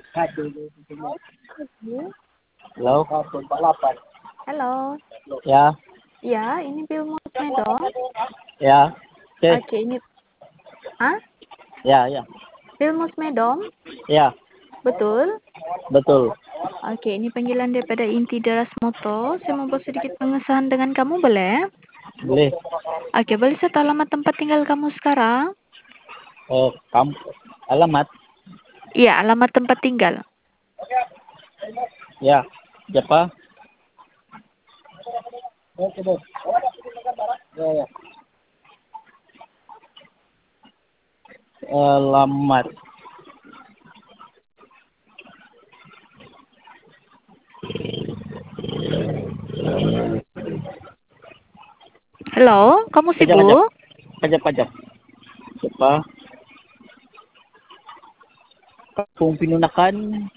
Halo? Halo. Ya, Ya, ini Bilmus Medom. ya. Oke, Oke, ini ah, ya. Bilmus Medom. Ya, Betul? betul. Oke, ini panggilan daripada Inti Deras Moto. Saya mau buat sedikit pengesahan dengan kamu, boleh? Boleh. Oke, boleh saya tahu alamat tempat tinggal kamu sekarang? Kamu alamat? Iya, alamat tempat tinggal. Ya. Siapa? Ya. Alamat. Halo, kamu Pajak. sibuk? Pajak. Siapa? Kampung Pinunakan.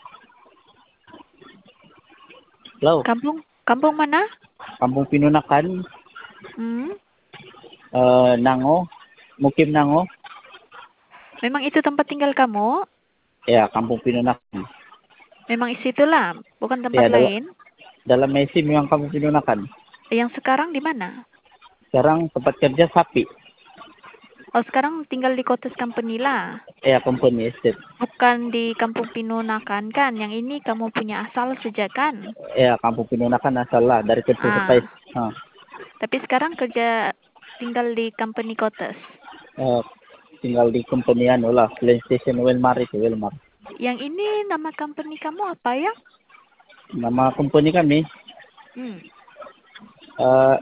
Halo. Kampung mana? Kampung Pinunakan. Hmm, Nango. Mukim Nango. memang itu tempat tinggal kamu? Ya, Kampung Pinunakan. Memang isi itulah, bukan tempat Ya, lain. dalam Messi memang Kampung Pinunakan. Yang sekarang di mana? Sekarang tempat kerja sapi. Oh, sekarang tinggal di Kotes Company lah. Ya, company estate. Bukan di Kampung Pinunakan kan? Yang ini kamu punya asal sejak kan? Ya, Kampung Pinunakan asal lah dari kecil sampai. Ah, tapi sekarang kerja tinggal di company Kotes. Eh, tinggal di company anu lah, PlayStation Wilmar itu, Wilmar. Yang ini nama company kamu apa ya? Nama company kami Hmm. eh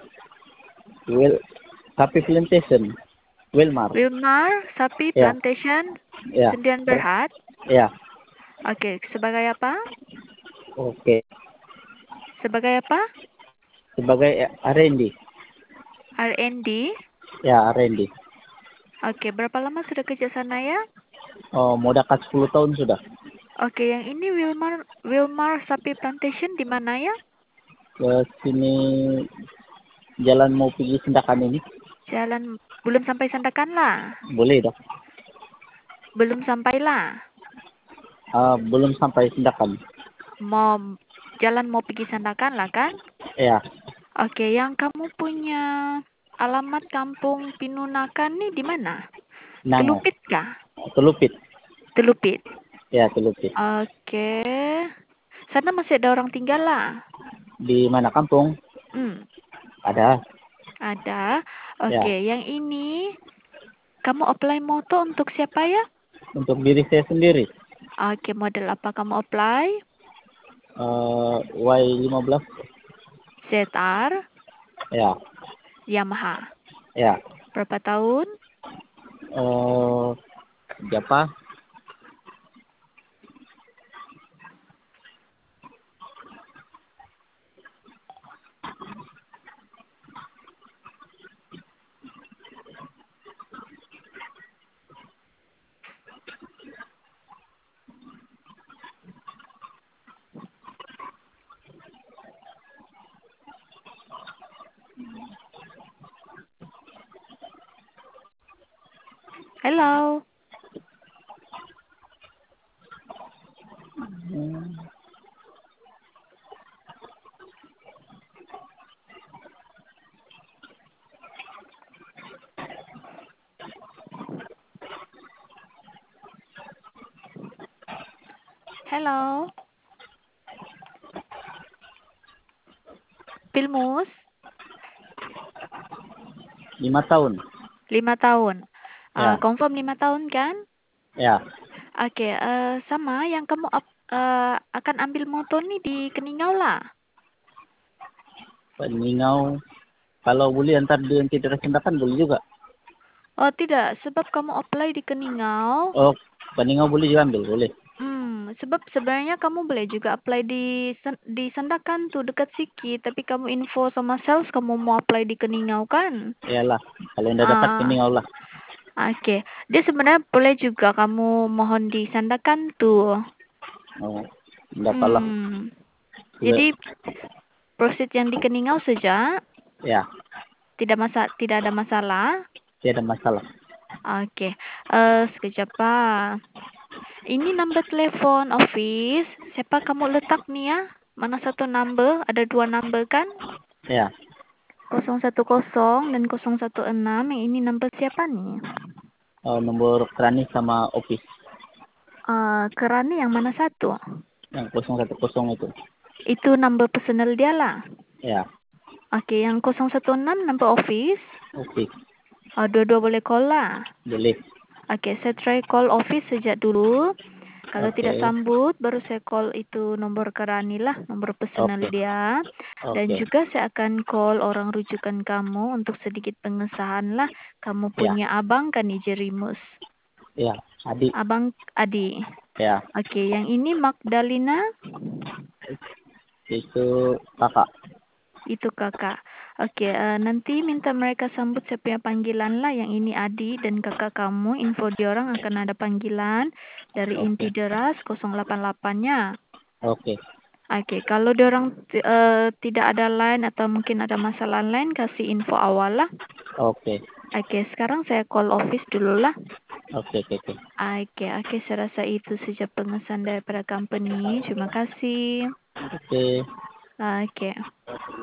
Sapi Plantation, Wilmar. Wilmar Sapi Ya, Plantation ya, Tendian Berhad. ya. Oke, sebagai apa? Oke. Sebagai apa? Sebagai R&D. R&D. Ya, R&D. Oke, berapa lama sudah kerja sana ya? Oh, mau dekat 10 tahun sudah. Oke, yang ini Wilmar Sapi Plantation di mana ya? Ke sini jalan mau pergi Sendakan ini. Jalan belum sampai Sandakan lah. Boleh dah. Belum sampai lah. Belum sampai Sendakan. Mau pergi Sandakan lah kan? Ya, Oke, yang kamu punya alamat kampung Pinunakan nih di mana? Nango. Telupit kah? Telupit. Telupit. Ya, Telupit. Oke. Sana masih ada orang tinggal lah. Di mana kampung? Hmm, Ada. ada. Ya, Oke, yang ini kamu apply moto untuk siapa ya? untuk diri saya sendiri. Oke, model apa kamu apply? Y15. ZR, Ya, Yamaha. ya. Berapa tahun? eh Siapa? Halo. ，Hello， Pilmus, 5 tahun. 5 tahun. Ya, Confirm 5 tahun kan? ya. Oke, sama yang kamu akan ambil motor nih di Keningau lah. Peningau. Kalau boleh antar dia yang tidak Sendakan boleh juga. Oh tidak, sebab kamu apply di Keningau. Oh, Peningau boleh diambil, boleh. Sebab sebenarnya kamu boleh juga apply di Sandakan tuh dekat Siki, tapi kamu info sama sales kamu mau apply di Keningau kan? Iyalah, kalau yang dah dekat Ah, Peningau lah. oke. Dia sebenarnya boleh juga kamu mohon di Sandakan tuh. Oh, dapat lah. Jadi prosedur yang di Keningau saja, Ya, tidak ada masalah. tidak ada masalah. Oke, sekejap Pak. Ini number telepon office. Siapa kamu letak nih ya? Mana satu number? Ada dua number kan? Ya. 010 dan 016. Yang ini number siapa nih? Nomor Krani sama office. Kerani yang mana satu? Yang 010 itu. Itu number personal dia lah. Ya. Oke, yang 016 number office. Office. Dua-dua boleh call lah. Boleh. Oke, saya try call office sejak dulu. Kalau tidak Oke. sambut, baru saya call itu nomor Kerani lah, nomor personal Oke. dia. Dan Oke. juga saya akan call orang rujukan kamu untuk sedikit pengesahan lah. Kamu Ya. punya abang kan nih, Jerimus? Ya. Adik. Abang adik. Ya. Oke, yang ini Magdalena. Itu kakak. Itu kakak. Oke, nanti minta mereka sambut saya punya panggilan lah. Yang ini adik dan kakak kamu. Info diorang akan ada panggilan dari Oke. inti deras 088-nya. Oke. Oke, kalau diorang tidak ada line atau mungkin ada masalah lain, kasih info awal lah. Oke. Oke, sekarang saya call office dulu lah. Oke. Oke. Oke, saya rasa itu saja pengesan daripada company. Terima kasih. Oke. Oke.